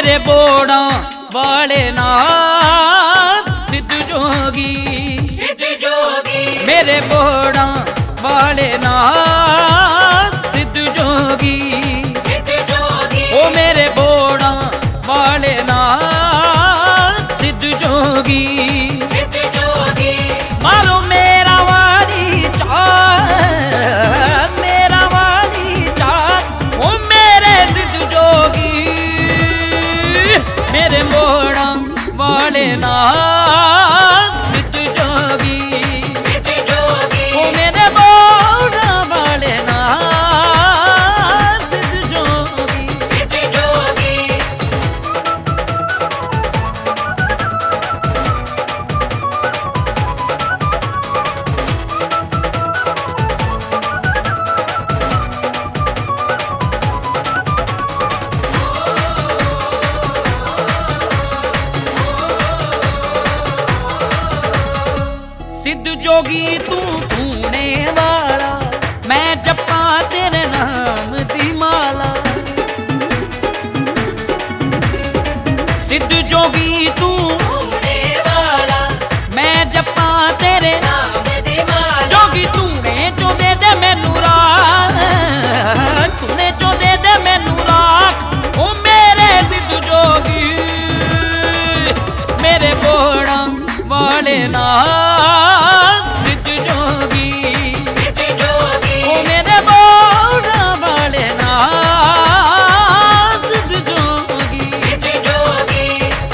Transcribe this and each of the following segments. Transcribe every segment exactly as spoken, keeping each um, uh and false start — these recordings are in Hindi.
मेरे बोड़ा वाले नाथ सिद्ध जोगी, सिद्ध जोगी मेरे बोड़ा वाले नाथ सिद्ध जोगी, सिद्ध जोगी ओ मेरे बोड़ा वाले नाथ सिद्ध जोगी, सिद्ध जोगी मारो मेरा वाली चाँद, मेरा वाली चाँद, ओ मेरे सिद्ध जोगी, मेरे बोड़ा वाले नाथ सिद्ध जोगी, सिद्ध जोगी ओ मेरे बोड़ा वाले नाथ सिद्ध जोगी। सिद्ध जोगी सिद्ध जोगी तू ढूंढने वाला, मैं जपा तेरे नाम दी माला। सिद्ध जोगी तू ढूंढने वाला मैं जपा तेरे नाम दी माला। जोगी तूने जो दे दे मैनू राख, तूने जो दे दे मैनू राख, ओ मेरे सिद्ध जोगी, मेरे बोड़ा वाले नाथ सिद्ध जोगी, सिद्ध जोगी ओ मेरे बोड़ा वाले नाथ सिद्ध जोगी। सिद्ध जोगी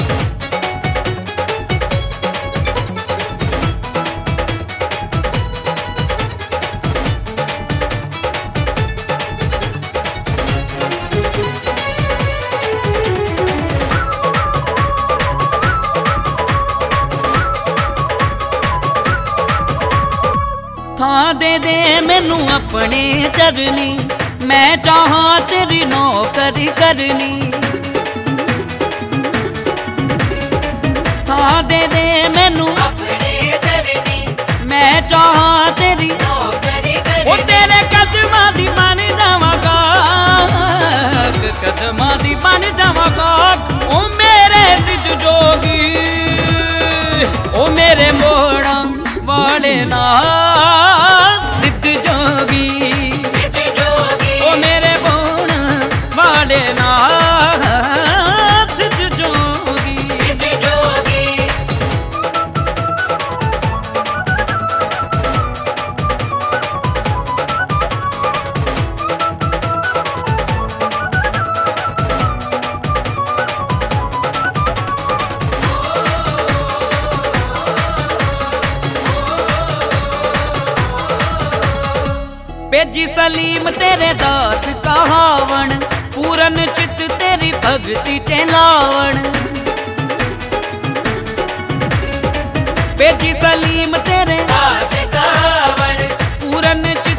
थां दे दे मैनू अपने चरनी, मैं चाहां तेरी नौकरी करनी। थां दे दे मैनू अपने चरनी मैं चाहां तेरी, नौकरी ओ करनी। तेरे कदमां दी बन जावांगा, कदमां दी बन जावांगा, ओ मेरे सिद्ध जोगी, ओ मेरे मोड़ा वाले नाथ सिद्ध जोगी, सिद्ध जोगी ओ मेरे बोड़ा वाले नाथ सिद्ध जोगी। सिद्ध जोगी बेजी सलीम तेरे दास कहावण, पूरन चित तेरी भगति चलावण। बेजी सलीम तेरे दास कहावण पूरन चित